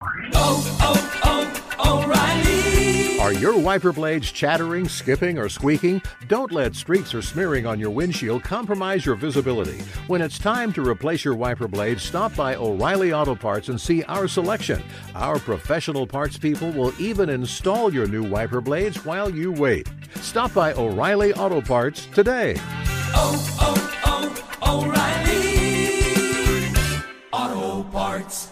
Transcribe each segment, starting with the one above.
O'Reilly. Are your wiper blades chattering, skipping, or squeaking? Don't let streaks or smearing on your windshield compromise your visibility. When it's time to replace your wiper blades, stop by O'Reilly Auto Parts and see our selection. Our professional parts people will even install your new wiper blades while you wait. Stop by O'Reilly Auto Parts today. O'Reilly Auto Parts.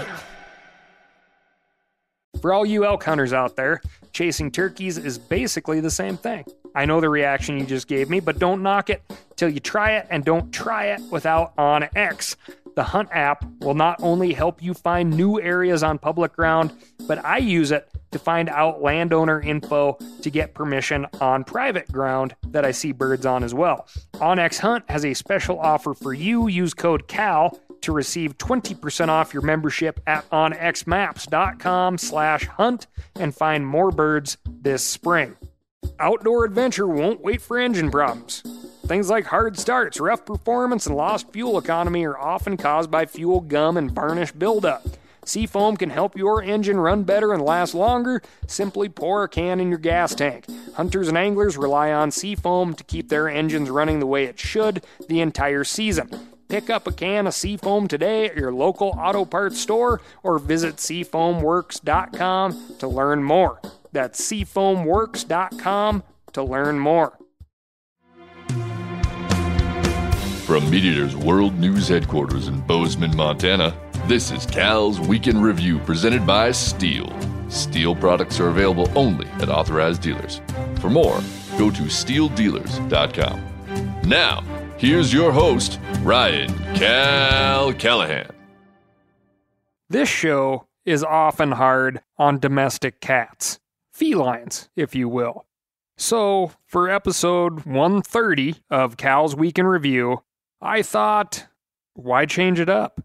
For all you elk hunters out there, chasing turkeys is basically the same thing. I know the reaction you just gave me, but don't knock it till you try it, and don't try it without OnX. The Hunt app will not only help you find new areas on public ground, but I use it to find out landowner info to get permission on private ground that I see birds on as well. OnX Hunt has a special offer for you. Use code CAL to receive 20% off your membership at onxmaps.com/hunt and find more birds this spring. Outdoor adventure won't wait for engine problems. Things like hard starts, rough performance, and lost fuel economy are often caused by fuel gum and varnish buildup. Seafoam can help your engine run better and last longer. Simply pour a can in your gas tank. Hunters and anglers rely on Seafoam to keep their engines running the way it should the entire season. Pick up a can of Seafoam today at your local auto parts store or visit seafoamworks.com to learn more. That's seafoamworks.com to learn more. From MeatEater's World News Headquarters in Bozeman, Montana, this is Cal's Weekend Review presented by Steel. Steel products are available only at authorized dealers. For more, go to steeldealers.com. Now, here's your host, Ryan Cal Callahan. This show is often hard on domestic cats. Felines, if you will. So, for episode 130 of Cal's Week in Review, I thought, why change it up?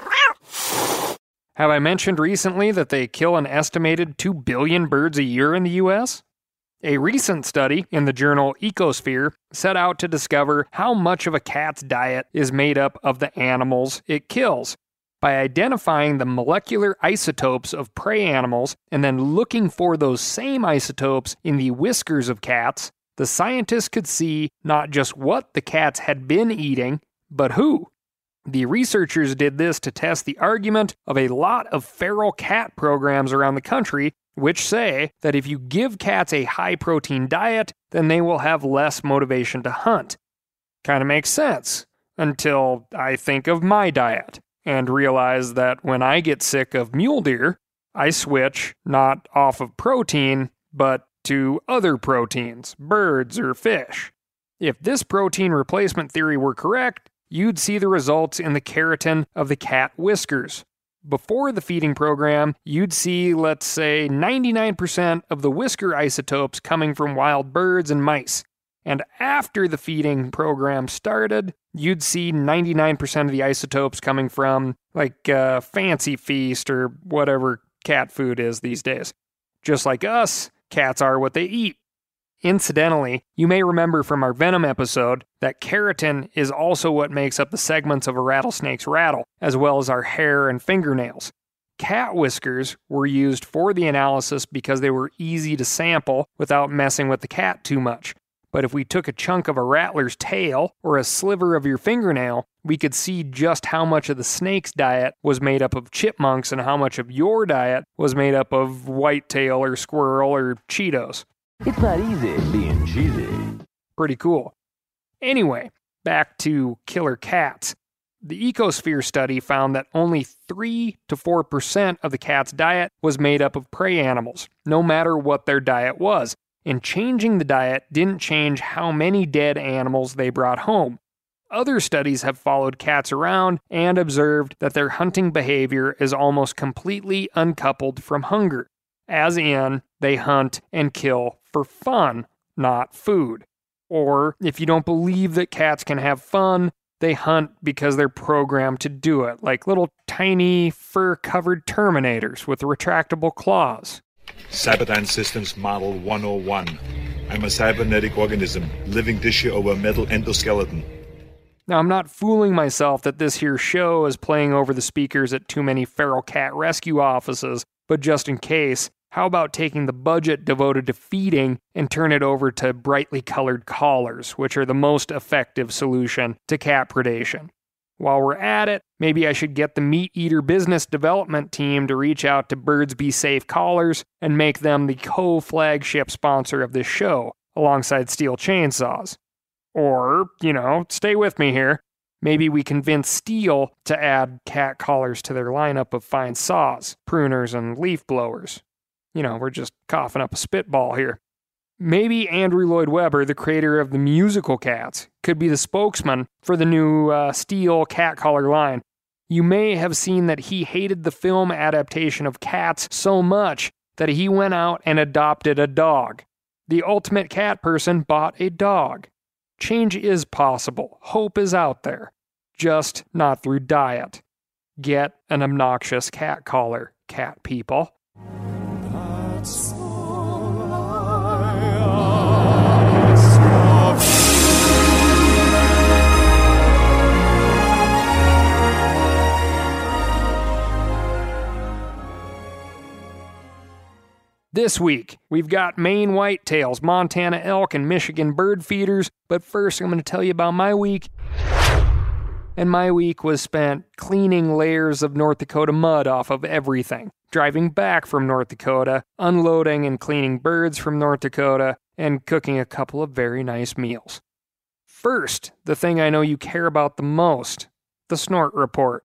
Have I mentioned recently that they kill an estimated 2 billion birds a year in the U.S.? A recent study in the journal Ecosphere set out to discover how much of a cat's diet is made up of the animals it kills. By identifying the molecular isotopes of prey animals and then looking for those same isotopes in the whiskers of cats, the scientists could see not just what the cats had been eating, but who. The researchers did this to test the argument of a lot of feral cat programs around the country, which say that if you give cats a high-protein diet, then they will have less motivation to hunt. Kind of makes sense, until I think of my diet, and realize that when I get sick of mule deer, I switch not off of protein, but to other proteins, birds or fish. If this protein replacement theory were correct, you'd see the results in the keratin of the cat whiskers. Before the feeding program, you'd see, let's say, 99% of the whisker isotopes coming from wild birds and mice. And after the feeding program started, you'd see 99% of the isotopes coming from, like, Fancy Feast or whatever cat food is these days. Just like us, cats are what they eat. Incidentally, you may remember from our Venom episode that keratin is also what makes up the segments of a rattlesnake's rattle, as well as our hair and fingernails. Cat whiskers were used for the analysis because they were easy to sample without messing with the cat too much. But if we took a chunk of a rattler's tail or a sliver of your fingernail, we could see just how much of the snake's diet was made up of chipmunks and how much of your diet was made up of whitetail or squirrel or Cheetos. It's not easy being cheesy. Pretty cool. Anyway, back to killer cats. The Ecosphere study found that only 3 to 4% of the cat's diet was made up of prey animals, no matter what their diet was. And changing the diet didn't change how many dead animals they brought home. Other studies have followed cats around and observed that their hunting behavior is almost completely uncoupled from hunger. As in, they hunt and kill for fun, not food. Or, if you don't believe that cats can have fun, they hunt because they're programmed to do it, like little tiny fur-covered Terminators with retractable claws. Cyberdyne Systems Model 101. I'm a cybernetic organism, living tissue over a metal endoskeleton. Now, I'm not fooling myself that this here show is playing over the speakers at too many feral cat rescue offices, but just in case, how about taking the budget devoted to feeding and turn it over to brightly colored collars, which are the most effective solution to cat predation? While we're at it, maybe I should get the Meat Eater business development team to reach out to Birds Be Safe collars and make them the co-flagship sponsor of this show, alongside Steel chainsaws. Or, stay with me here. Maybe we convince Steel to add cat collars to their lineup of fine saws, pruners, and leaf blowers. We're just coughing up a spitball here. Maybe Andrew Lloyd Webber, the creator of the musical Cats, could be the spokesman for the new Steel cat collar line. You may have seen that he hated the film adaptation of Cats so much that he went out and adopted a dog. The ultimate cat person bought a dog. Change is possible. Hope is out there. Just not through diet. Get an obnoxious cat collar, cat people. This week, we've got Maine whitetails, Montana elk, and Michigan bird feeders, but first I'm going to tell you about my week. And my week was spent cleaning layers of North Dakota mud off of everything, driving back from North Dakota, unloading and cleaning birds from North Dakota, and cooking a couple of very nice meals. First, the thing I know you care about the most, the snort report.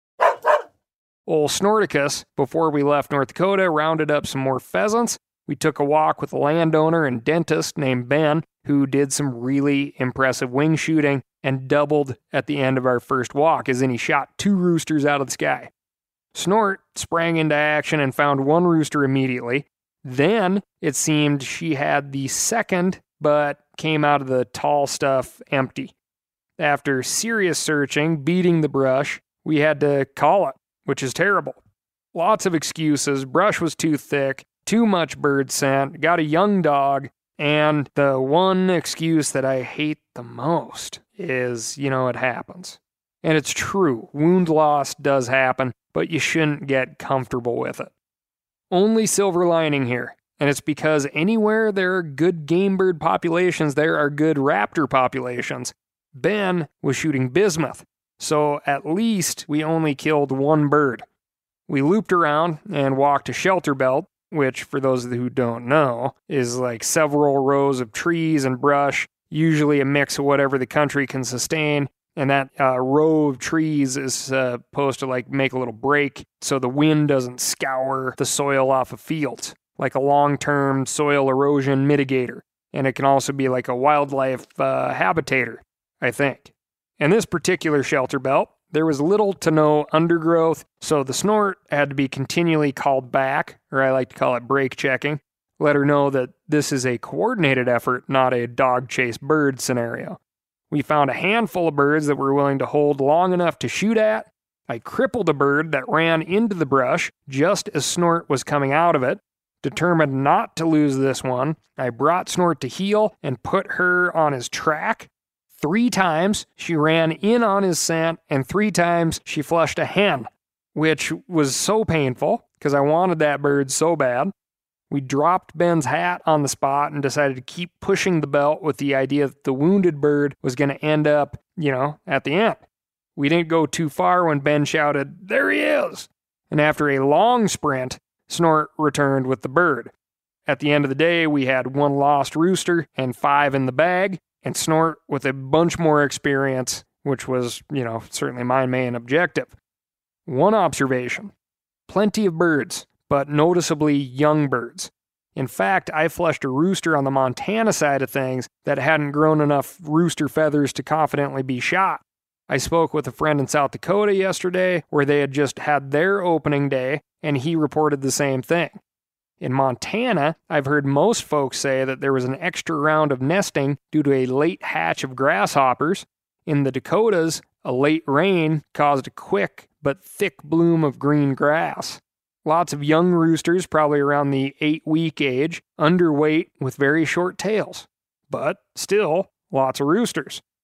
Old Snorticus, before we left North Dakota, rounded up some more pheasants. We took a walk with a landowner and dentist named Ben, who did some really impressive wing shooting and doubled at the end of our first walk, as in he shot 2 roosters out of the sky. Snort sprang into action and found 1 rooster immediately. Then it seemed she had the second, but came out of the tall stuff empty. After serious searching, beating the brush, we had to call it, which is terrible. Lots of excuses. Brush was too thick, too much bird scent, got a young dog, and the one excuse that I hate the most is, it happens. And it's true, wound loss does happen, but you shouldn't get comfortable with it. Only silver lining here, and it's because anywhere there are good game bird populations, there are good raptor populations. Ben was shooting bismuth, so at least we only killed 1 bird. We looped around and walked a shelter belt, which, for those who don't know, is like several rows of trees and brush, usually a mix of whatever the country can sustain, and that row of trees is supposed to make a little break so the wind doesn't scour the soil off of fields, like a long-term soil erosion mitigator, and it can also be like a wildlife habitator, I think. In this particular shelter belt, there was little to no undergrowth, so the snort had to be continually called back, or I like to call it brake checking. Let her know that this is a coordinated effort, not a dog chase bird scenario. We found a handful of birds that were willing to hold long enough to shoot at. I crippled a bird that ran into the brush just as Snort was coming out of it. Determined not to lose this one, I brought Snort to heel and put her on his track. 3 times she ran in on his scent, and 3 times she flushed a hen, which was so painful because I wanted that bird so bad. We dropped Ben's hat on the spot and decided to keep pushing the belt with the idea that the wounded bird was going to end up, at the end. We didn't go too far when Ben shouted, "There he is!" And after a long sprint, Snort returned with the bird. At the end of the day, we had 1 lost rooster and 5 in the bag, and Snort with a bunch more experience, which was, certainly my main objective. One observation: plenty of birds, but noticeably young birds. In fact, I flushed a rooster on the Montana side of things that hadn't grown enough rooster feathers to confidently be shot. I spoke with a friend in South Dakota yesterday where they had just had their opening day, and he reported the same thing. In Montana, I've heard most folks say that there was an extra round of nesting due to a late hatch of grasshoppers. In the Dakotas, a late rain caused a quick but thick bloom of green grass. Lots of young roosters, probably around the 8-week age, underweight with very short tails. But still, lots of roosters.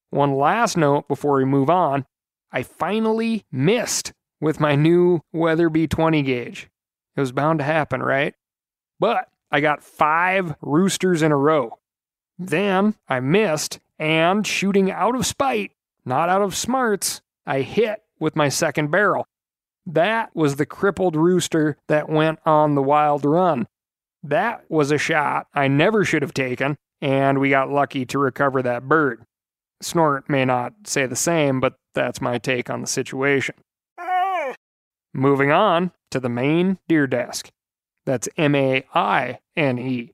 One last note before we move on. I finally missed with my new Weatherby 20 gauge. It was bound to happen, right? But I got 5 roosters in a row. Then I missed, and shooting out of spite, not out of smarts, I hit with my second barrel. That was the crippled rooster that went on the wild run. That was a shot I never should have taken, and we got lucky to recover that bird. Snort may not say the same, but that's my take on the situation. Moving on to the Maine Deer Desk. That's MAINE.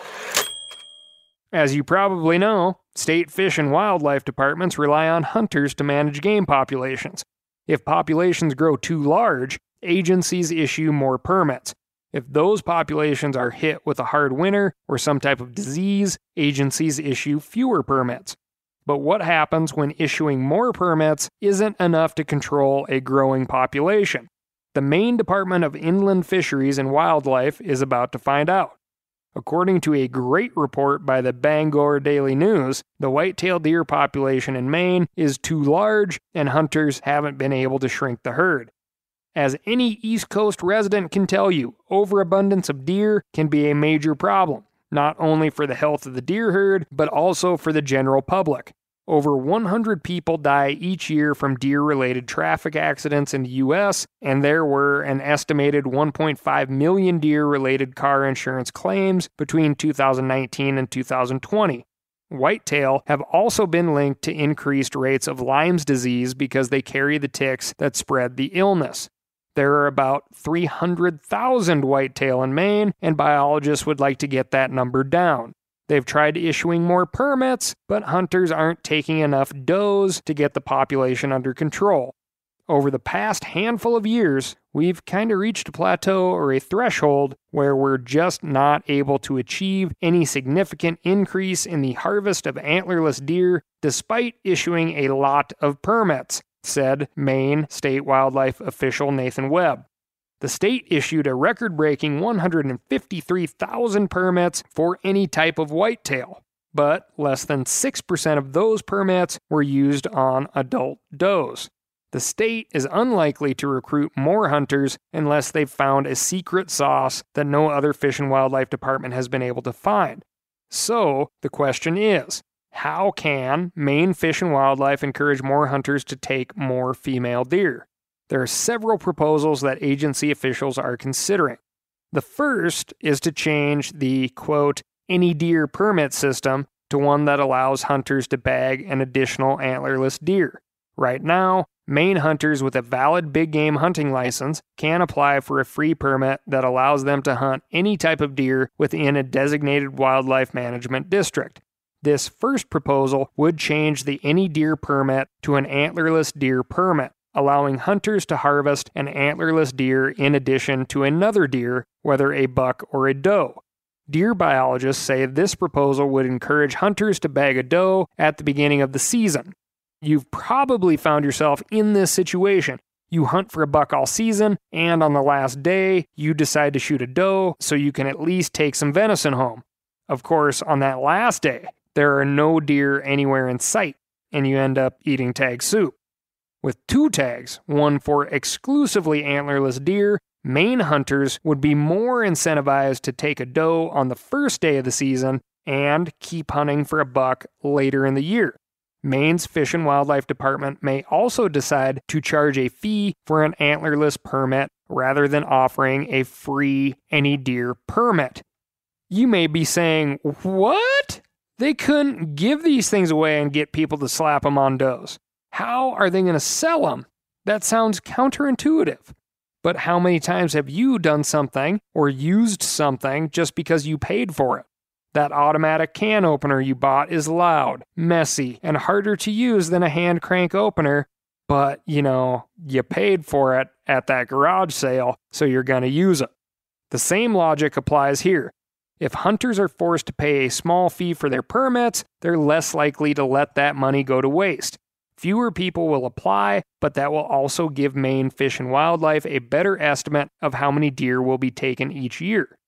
As you probably know, state fish and wildlife departments rely on hunters to manage game populations. If populations grow too large, agencies issue more permits. If those populations are hit with a hard winter or some type of disease, agencies issue fewer permits. But what happens when issuing more permits isn't enough to control a growing population? The Maine Department of Inland Fisheries and Wildlife is about to find out. According to a great report by the Bangor Daily News, the white-tailed deer population in Maine is too large and hunters haven't been able to shrink the herd. As any East Coast resident can tell you, overabundance of deer can be a major problem, not only for the health of the deer herd, but also for the general public. Over 100 people die each year from deer-related traffic accidents in the U.S., and there were an estimated 1.5 million deer-related car insurance claims between 2019 and 2020. Whitetail have also been linked to increased rates of Lyme's disease because they carry the ticks that spread the illness. There are about 300,000 whitetail in Maine, and biologists would like to get that number down. They've tried issuing more permits, but hunters aren't taking enough does to get the population under control. Over the past handful of years, we've kind of reached a plateau or a threshold where we're just not able to achieve any significant increase in the harvest of antlerless deer despite issuing a lot of permits, said Maine State Wildlife official Nathan Webb. The state issued a record-breaking 153,000 permits for any type of whitetail, but less than 6% of those permits were used on adult does. The state is unlikely to recruit more hunters unless they've found a secret sauce that no other Fish and Wildlife Department has been able to find. So, the question is, how can Maine Fish and Wildlife encourage more hunters to take more female deer? There are several proposals that agency officials are considering. The first is to change the, quote, any deer permit system to one that allows hunters to bag an additional antlerless deer. Right now, Maine hunters with a valid big game hunting license can apply for a free permit that allows them to hunt any type of deer within a designated wildlife management district. This first proposal would change the any deer permit to an antlerless deer permit, allowing hunters to harvest an antlerless deer in addition to another deer, whether a buck or a doe. Deer biologists say this proposal would encourage hunters to bag a doe at the beginning of the season. You've probably found yourself in this situation. You hunt for a buck all season, and on the last day, you decide to shoot a doe so you can at least take some venison home. Of course, on that last day, there are no deer anywhere in sight, and you end up eating tag soup. With 2 tags, one for exclusively antlerless deer, Maine hunters would be more incentivized to take a doe on the first day of the season and keep hunting for a buck later in the year. Maine's Fish and Wildlife Department may also decide to charge a fee for an antlerless permit rather than offering a free any deer permit. You may be saying, what? They couldn't give these things away and get people to slap them on does. How are they going to sell them? That sounds counterintuitive. But how many times have you done something or used something just because you paid for it? That automatic can opener you bought is loud, messy, and harder to use than a hand crank opener, but, you paid for it at that garage sale, so you're going to use it. The same logic applies here. If hunters are forced to pay a small fee for their permits, they're less likely to let that money go to waste. Fewer people will apply, but that will also give Maine Fish and Wildlife a better estimate of how many deer will be taken each year.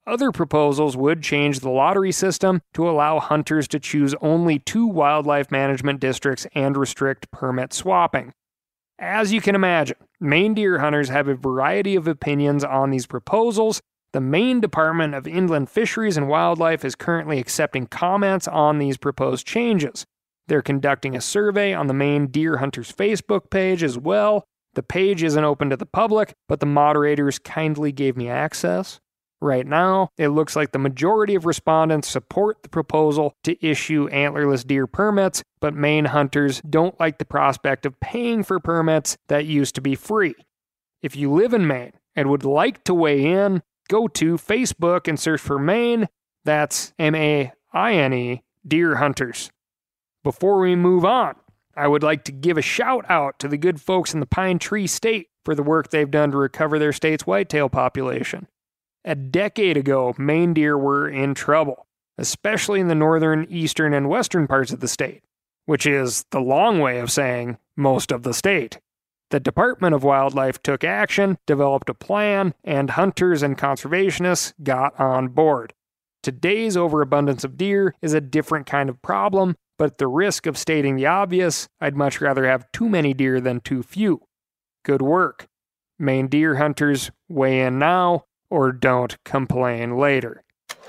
Other proposals would change the lottery system to allow hunters to choose only 2 wildlife management districts and restrict permit swapping. As you can imagine, Maine deer hunters have a variety of opinions on these proposals. The Maine Department of Inland Fisheries and Wildlife is currently accepting comments on these proposed changes. They're conducting a survey on the Maine Deer Hunters Facebook page as well. The page isn't open to the public, but the moderators kindly gave me access. Right now, it looks like the majority of respondents support the proposal to issue antlerless deer permits, but Maine hunters don't like the prospect of paying for permits that used to be free. If you live in Maine and would like to weigh in, go to Facebook and search for Maine, that's M-A-I-N-E, Deer Hunters. Before we move on, I would like to give a shout out to the good folks in the Pine Tree State for the work they've done to recover their state's whitetail population. A decade ago, Maine deer were in trouble, especially in the northern, eastern, and western parts of the state, which is the long way of saying most of the state. The Department of Wildlife took action, developed a plan, and hunters and conservationists got on board. Today's overabundance of deer is a different kind of problem, but at the risk of stating the obvious, I'd much rather have too many deer than too few. Good work. Maine deer hunters, weigh in now, or don't complain later.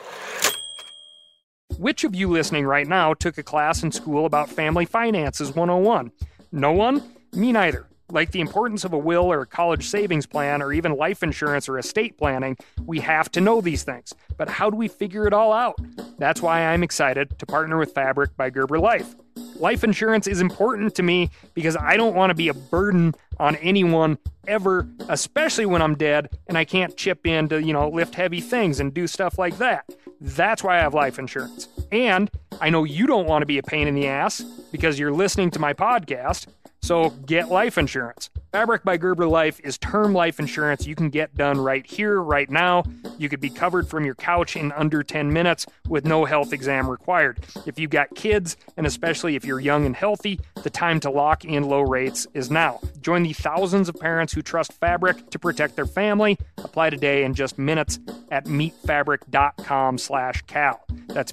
Which of you listening right now took a class in school about Family Finances 101? No one? Me neither. Like the importance of a will or a college savings plan or even life insurance or estate planning, we have to know these things. But how do we figure it all out? That's why I'm excited to partner with Fabric by Gerber Life. Life insurance is important to me because I don't want to be a burden on anyone ever, especially when I'm dead and I can't chip in to, lift heavy things and do stuff like that. That's why I have life insurance. And I know you don't want to be a pain in the ass because you're listening to my podcast, so get life insurance. Fabric by Gerber Life is term life insurance you can get done right here, right now. You could be covered from your couch in under 10 minutes with no health exam required. If you've got kids, and especially if you're young and healthy, the time to lock in low rates is now. Join the thousands of parents who trust Fabric to protect their family. Apply today in just minutes at meetfabric.com/Cal. That's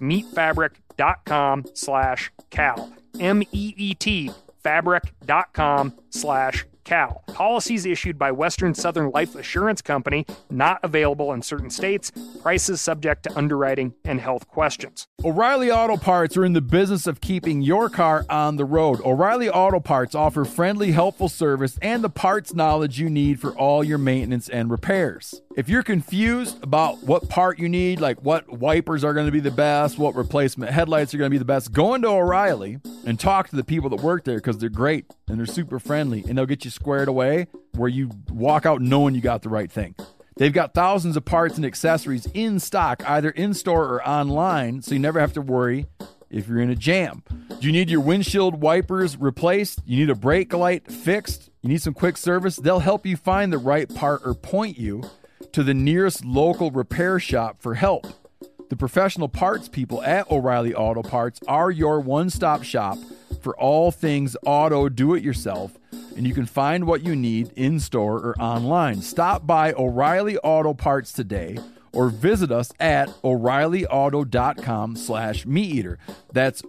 meetfabric.com/Cal. MEET. fabric.com/Cal. Policies issued by Western Southern Life Assurance Company, not available in certain states. Prices subject to underwriting and health questions. O'Reilly Auto Parts are in the business of keeping your car on the road. O'Reilly Auto Parts offer friendly, helpful service and the parts knowledge you need for all your maintenance and repairs. If you're confused about what part you need, like what wipers are going to be the best, what replacement headlights are going to be the best, go into O'Reilly and talk to the people that work there because they're great and they're super friendly and they'll get you squared away where you walk out knowing you got the right thing. They've got thousands of parts and accessories in stock, either in-store or online, so you never have to worry if you're in a jam. Do you need your windshield wipers replaced? You need a brake light fixed? You need some quick service? They'll help you find the right part or point you to the nearest local repair shop for help. The professional parts people at O'Reilly Auto Parts are your one-stop shop for all things auto do-it-yourself, and you can find what you need in-store or online. Stop by O'Reilly Auto Parts today or visit us at O'ReillyAuto.com/MeatEater. That's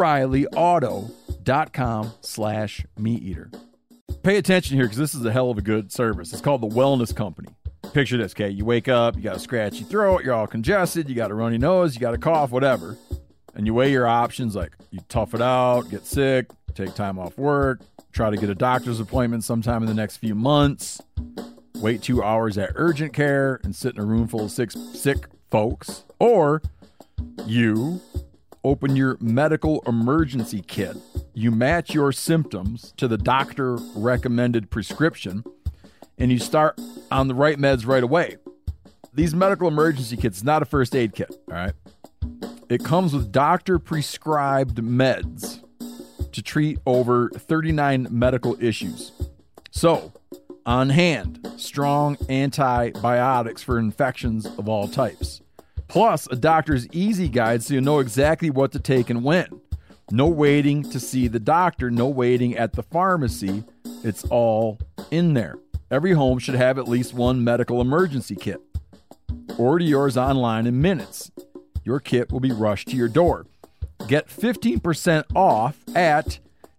O'ReillyAuto.com/MeatEater. Pay attention here because this is a hell of a good service. It's called the Wellness Company. Picture this, okay? You wake up, you got a scratchy throat, you're all congested, you got a runny nose, you got a cough, whatever. And you weigh your options like you tough it out, get sick, take time off work, try to get a doctor's appointment sometime in the next few months, wait 2 hours at urgent care and sit in a room full of sick folks. Or you open your medical emergency kit. You match your symptoms to the doctor recommended prescription and you start on the right meds right away. These medical emergency kits is not a first aid kit, all right? It comes with doctor-prescribed meds to treat over 39 medical issues. So, on hand, strong antibiotics for infections of all types. Plus, a doctor's easy guide so you know exactly what to take and when. No waiting to see the doctor, no waiting at the pharmacy. It's all in there. Every home should have at least one medical emergency kit. Order yours online in minutes. Your kit will be rushed to your door. Get 15% off at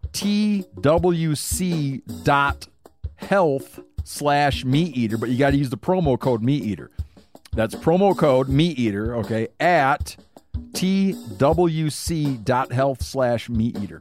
twc.health/meateater, but you got to use the promo code meateater. That's promo code meateater, okay, at twc.health/meateater.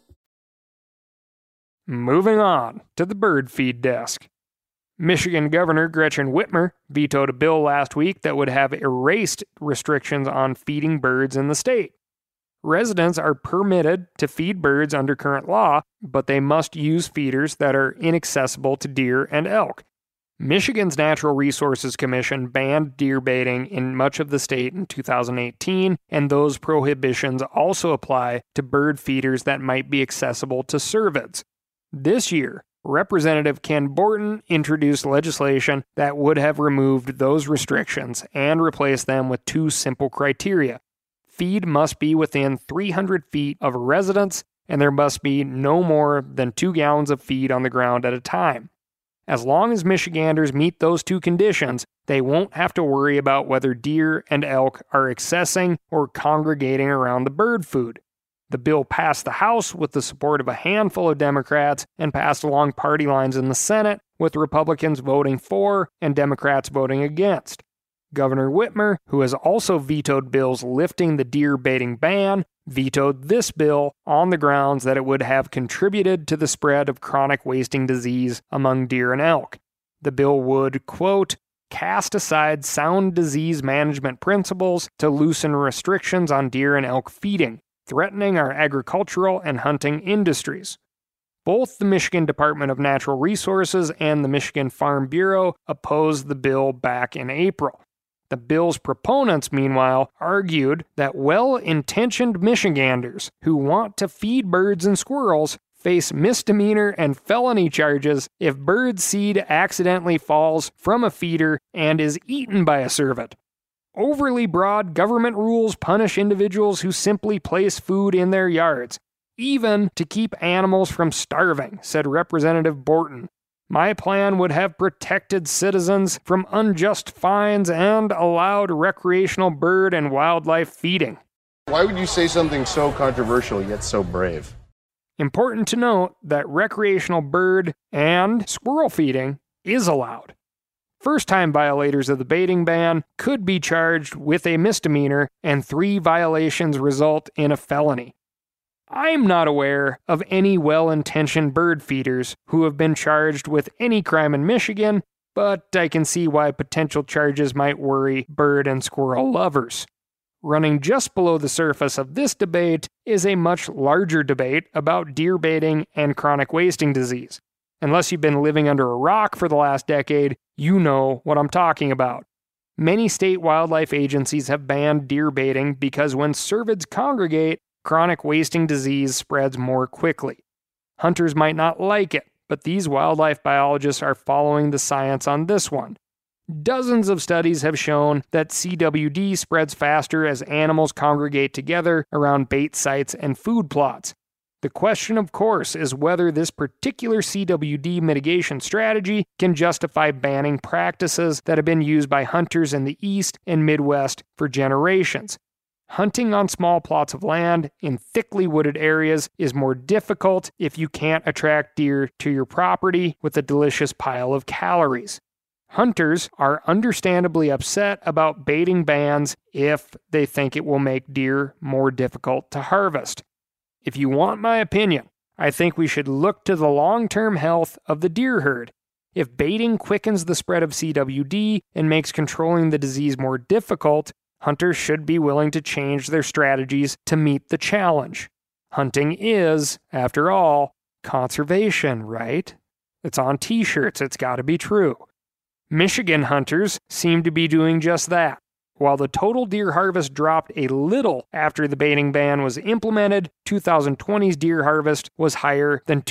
Moving on to the bird feed desk. Michigan Governor Gretchen Whitmer vetoed a bill last week that would have erased restrictions on feeding birds in the state. Residents are permitted to feed birds under current law, but they must use feeders that are inaccessible to deer and elk. Michigan's Natural Resources Commission banned deer baiting in much of the state in 2018, and those prohibitions also apply to bird feeders that might be accessible to cervids. This year, Representative Ken Borton introduced legislation that would have removed those restrictions and replaced them with two simple criteria. Feed must be within 300 feet of a residence, and there must be no more than 2 gallons of feed on the ground at a time. As long as Michiganders meet those two conditions, they won't have to worry about whether deer and elk are accessing or congregating around the bird food. The bill passed the House with the support of a handful of Democrats and passed along party lines in the Senate, with Republicans voting for and Democrats voting against. Governor Whitmer, who has also vetoed bills lifting the deer baiting ban, vetoed this bill on the grounds that it would have contributed to the spread of chronic wasting disease among deer and elk. The bill would, quote, cast aside sound disease management principles to loosen restrictions on deer and elk feeding, threatening our agricultural and hunting industries. Both the Michigan Department of Natural Resources and the Michigan Farm Bureau opposed the bill back in April. The bill's proponents, meanwhile, argued that well-intentioned Michiganders who want to feed birds and squirrels face misdemeanor and felony charges if bird seed accidentally falls from a feeder and is eaten by a cervid. Overly broad government rules punish individuals who simply place food in their yards, even to keep animals from starving, said Representative Borton. My plan would have protected citizens from unjust fines and allowed recreational bird and wildlife feeding. Why would you say something so controversial yet so brave? Important to note that recreational bird and squirrel feeding is allowed. First-time violators of the baiting ban could be charged with a misdemeanor, and 3 violations result in a felony. I'm not aware of any well-intentioned bird feeders who have been charged with any crime in Michigan, but I can see why potential charges might worry bird and squirrel lovers. Running just below the surface of this debate is a much larger debate about deer baiting and chronic wasting disease. Unless you've been living under a rock for the last decade, you know what I'm talking about. Many state wildlife agencies have banned deer baiting because when cervids congregate, chronic wasting disease spreads more quickly. Hunters might not like it, but these wildlife biologists are following the science on this one. Dozens of studies have shown that CWD spreads faster as animals congregate together around bait sites and food plots. The question, of course, is whether this particular CWD mitigation strategy can justify banning practices that have been used by hunters in the East and Midwest for generations. Hunting on small plots of land in thickly wooded areas is more difficult if you can't attract deer to your property with a delicious pile of calories. Hunters are understandably upset about baiting bans if they think it will make deer more difficult to harvest. If you want my opinion, I think we should look to the long-term health of the deer herd. If baiting quickens the spread of CWD and makes controlling the disease more difficult, hunters should be willing to change their strategies to meet the challenge. Hunting is, after all, conservation, right? It's on t-shirts, it's gotta be true. Michigan hunters seem to be doing just that. While the total deer harvest dropped a little after the baiting ban was implemented, 2020's deer harvest was higher than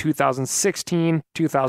2016,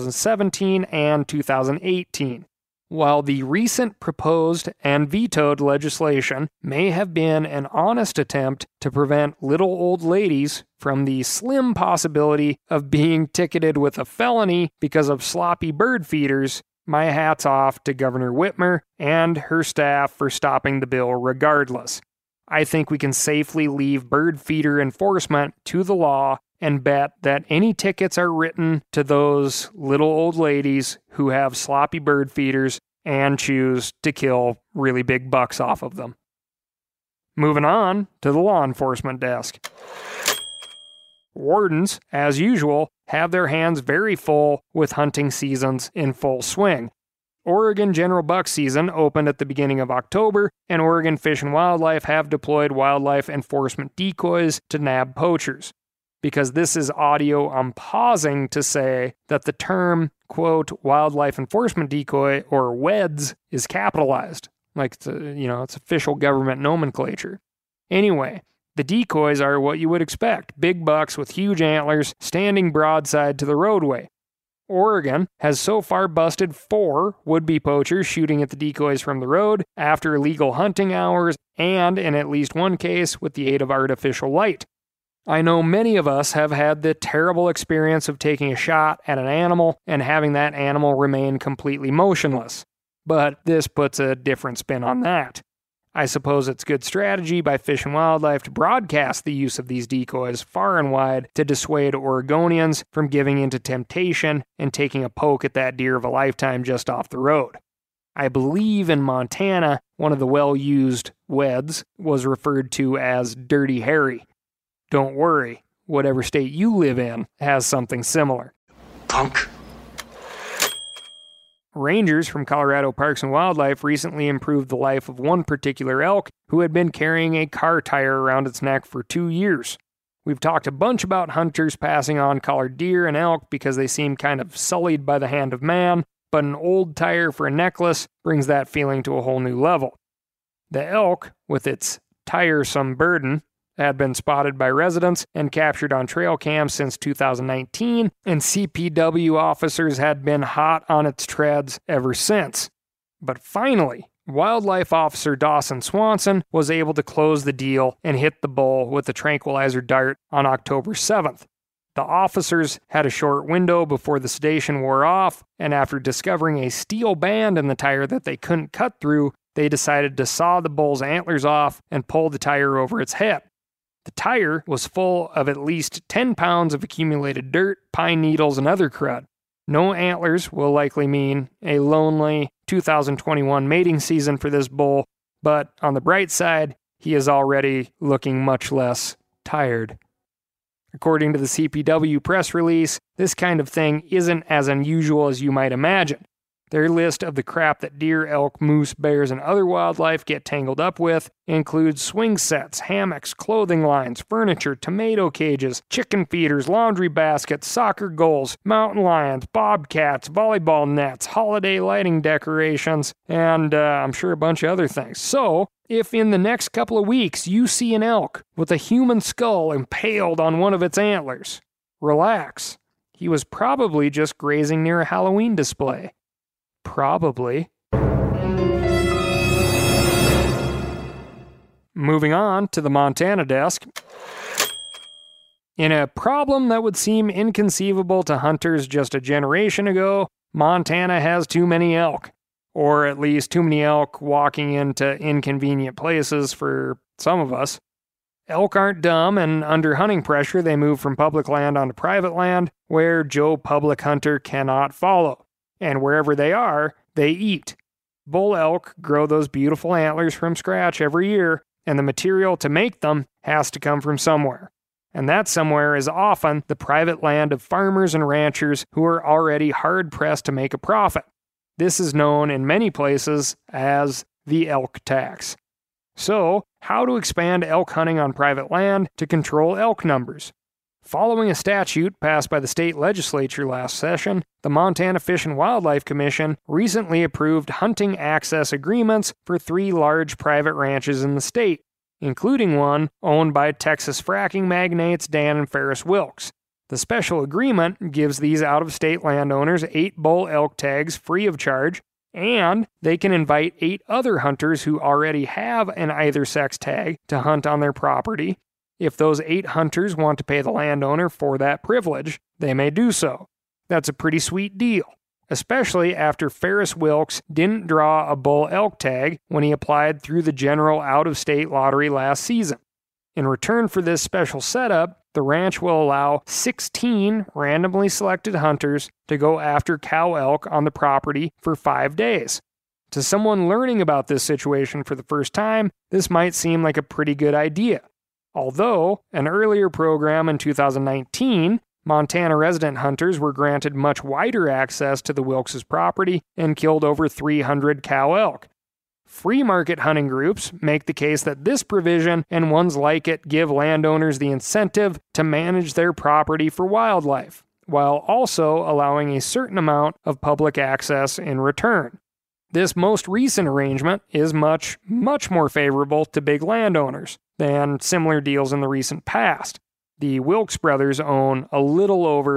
2017, and 2018. While the recent proposed and vetoed legislation may have been an honest attempt to prevent little old ladies from the slim possibility of being ticketed with a felony because of sloppy bird feeders, my hat's off to Governor Whitmer and her staff for stopping the bill regardless. I think we can safely leave bird feeder enforcement to the law and bet that any tickets are written to those little old ladies who have sloppy bird feeders and choose to kill really big bucks off of them. Moving on to the law enforcement desk. Wardens, as usual, have their hands very full with hunting seasons in full swing. Oregon general buck season opened at the beginning of October, and Oregon Fish and Wildlife have deployed wildlife enforcement decoys to nab poachers. Because this is audio, I'm pausing to say that the term, quote, wildlife enforcement decoy, or WEDS, is capitalized. Like, it's official government nomenclature. Anyway, the decoys are what you would expect. Big bucks with huge antlers standing broadside to the roadway. Oregon has so far busted 4 would-be poachers shooting at the decoys from the road after illegal hunting hours, and in at least one case with the aid of artificial light. I know many of us have had the terrible experience of taking a shot at an animal and having that animal remain completely motionless. But this puts a different spin on that. I suppose it's good strategy by Fish and Wildlife to broadcast the use of these decoys far and wide to dissuade Oregonians from giving into temptation and taking a poke at that deer of a lifetime just off the road. I believe in Montana, one of the well-used WEDs was referred to as Dirty Harry. Don't worry, whatever state you live in has something similar. Punk. Rangers from Colorado Parks and Wildlife recently improved the life of one particular elk who had been carrying a car tire around its neck for 2 years. We've talked a bunch about hunters passing on collared deer and elk because they seem kind of sullied by the hand of man, but an old tire for a necklace brings that feeling to a whole new level. The elk, with its tiresome burden, had been spotted by residents and captured on trail cams since 2019, and CPW officers had been hot on its treads ever since. But finally, wildlife officer Dawson Swanson was able to close the deal and hit the bull with a tranquilizer dart on October 7th. The officers had a short window before the sedation wore off, and after discovering a steel band in the tire that they couldn't cut through, they decided to saw the bull's antlers off and pull the tire over its head. The tire was full of at least 10 pounds of accumulated dirt, pine needles, and other crud. No antlers will likely mean a lonely 2021 mating season for this bull, but on the bright side, he is already looking much less tired. According to the CPW press release, this kind of thing isn't as unusual as you might imagine. Their list of the crap that deer, elk, moose, bears, and other wildlife get tangled up with includes swing sets, hammocks, clothing lines, furniture, tomato cages, chicken feeders, laundry baskets, soccer goals, mountain lions, bobcats, volleyball nets, holiday lighting decorations, and I'm sure a bunch of other things. So, if in the next couple of weeks you see an elk with a human skull impaled on one of its antlers, relax. He was probably just grazing near a Halloween display. Probably. Moving on to the Montana desk. In a problem that would seem inconceivable to hunters just a generation ago, Montana has too many elk. Or at least too many elk walking into inconvenient places for some of us. Elk aren't dumb, and under hunting pressure, they move from public land onto private land, where Joe Public Hunter cannot follow. And wherever they are, they eat. Bull elk grow those beautiful antlers from scratch every year, and the material to make them has to come from somewhere. And that somewhere is often the private land of farmers and ranchers who are already hard-pressed to make a profit. This is known in many places as the elk tax. So, how to expand elk hunting on private land to control elk numbers? Following a statute passed by the state legislature last session, the Montana Fish and Wildlife Commission recently approved hunting access agreements for 3 large private ranches in the state, including one owned by Texas fracking magnates Dan and Ferris Wilks. The special agreement gives these out-of-state landowners 8 bull elk tags free of charge, and they can invite 8 other hunters who already have an either-sex tag to hunt on their property. If those 8 hunters want to pay the landowner for that privilege, they may do so. That's a pretty sweet deal. especially after Ferris Wilks didn't draw a bull elk tag when he applied through the general out-of-state lottery last season. In return for this special setup, the ranch will allow 16 randomly selected hunters to go after cow elk on the property for 5 days. To someone learning about this situation for the first time, this might seem like a pretty good idea. Although, an earlier program in 2019, Montana resident hunters were granted much wider access to the Wilkes' property and killed over 300 cow elk. Free market hunting groups make the case that this provision and ones like it give landowners the incentive to manage their property for wildlife, while also allowing a certain amount of public access in return. This most recent arrangement is much, much more favorable to big landowners than similar deals in the recent past. The Wilkes brothers own a little over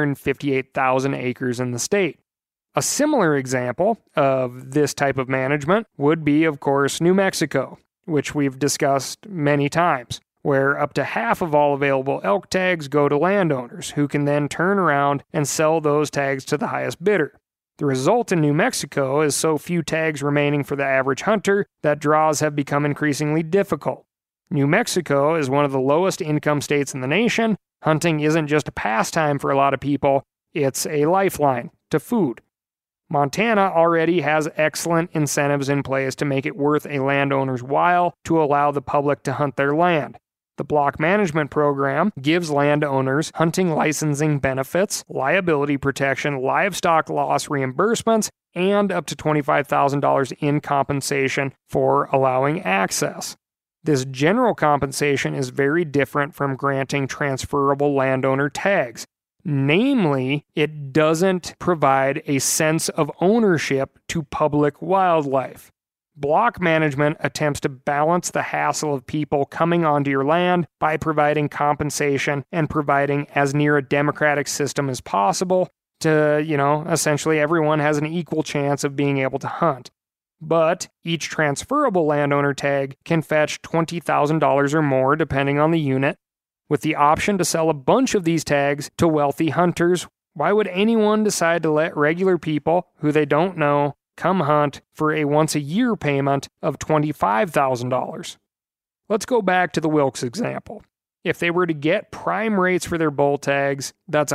358,000 acres in the state. A similar example of this type of management would be, of course, New Mexico, which we've discussed many times, where up to half of all available elk tags go to landowners, who can then turn around and sell those tags to the highest bidder. The result in New Mexico is so few tags remaining for the average hunter that draws have become increasingly difficult. New Mexico is one of the lowest income states in the nation. Hunting isn't just a pastime for a lot of people, it's a lifeline to food. Montana already has excellent incentives in place to make it worth a landowner's while to allow the public to hunt their land. The block management program gives landowners hunting licensing benefits, liability protection, livestock loss reimbursements, and up to $25,000 in compensation for allowing access. This general compensation is very different from granting transferable landowner tags. Namely, it doesn't provide a sense of ownership to public wildlife. Block management attempts to balance the hassle of people coming onto your land by providing compensation and providing as near a democratic system as possible to, essentially everyone has an equal chance of being able to hunt. But each transferable landowner tag can fetch $20,000 or more depending on the unit. With the option to sell a bunch of these tags to wealthy hunters, why would anyone decide to let regular people who they don't know come hunt for a once-a-year payment of $25,000? Let's go back to the Wilkes example. If they were to get prime rates for their bull tags, that's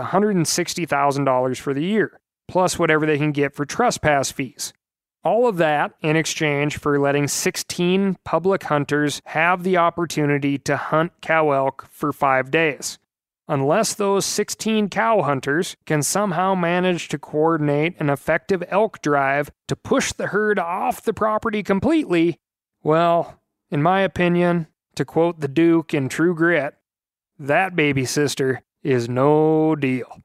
$160,000 for the year, plus whatever they can get for trespass fees. All of that in exchange for letting 16 public hunters have the opportunity to hunt cow elk for 5 days. Unless those 16 cow hunters can somehow manage to coordinate an effective elk drive to push the herd off the property completely, well, in my opinion, to quote the Duke in True Grit, that baby sister is no deal.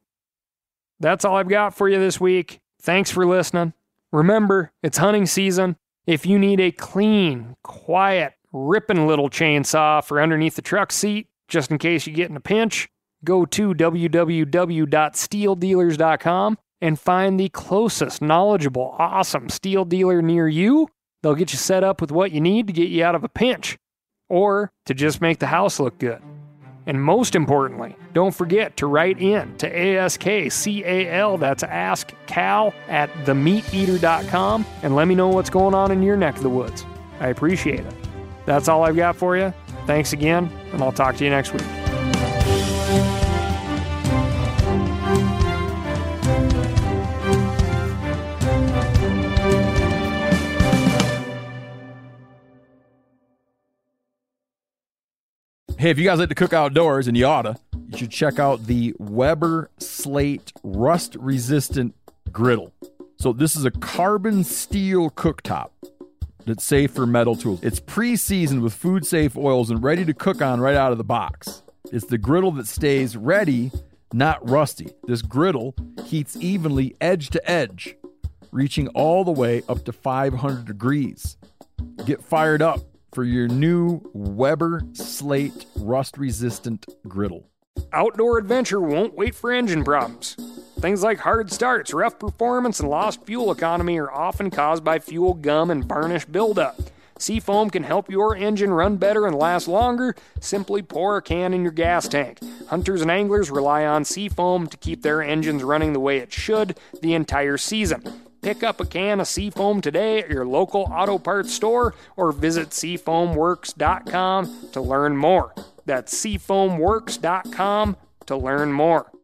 That's all I've got for you this week. Thanks for listening. Remember, it's hunting season. If you need a clean, quiet, ripping little chainsaw for underneath the truck seat, just in case you get in a pinch, go to www.steeldealers.com and find the closest, knowledgeable, awesome steel dealer near you. They'll get you set up with what you need to get you out of a pinch, or to just make the house look good. And most importantly, don't forget to write in to ASKCAL, that's Ask Cal, at themeateater.com, and let me know what's going on in your neck of the woods. I appreciate it. That's all I've got for you. Thanks again, and I'll talk to you next week. Hey, if you guys like to cook outdoors, and you oughta, you should check out the Weber Slate rust-resistant griddle. So this is a carbon steel cooktop that's safe for metal tools. It's pre-seasoned with food-safe oils and ready to cook on right out of the box. It's the griddle that stays ready, not rusty. This griddle heats evenly edge to edge, reaching all the way up to 500 degrees. Get fired up for your new Weber Slate rust-resistant griddle. Outdoor adventure won't wait for engine problems. Things like hard starts, rough performance, and lost fuel economy are often caused by fuel gum and varnish buildup. Seafoam can help your engine run better and last longer. Simply pour a can in your gas tank. Hunters and anglers rely on Seafoam to keep their engines running the way it should the entire season. Pick up a can of Seafoam today at your local auto parts store or visit SeafoamWorks.com to learn more. That's SeafoamWorks.com to learn more.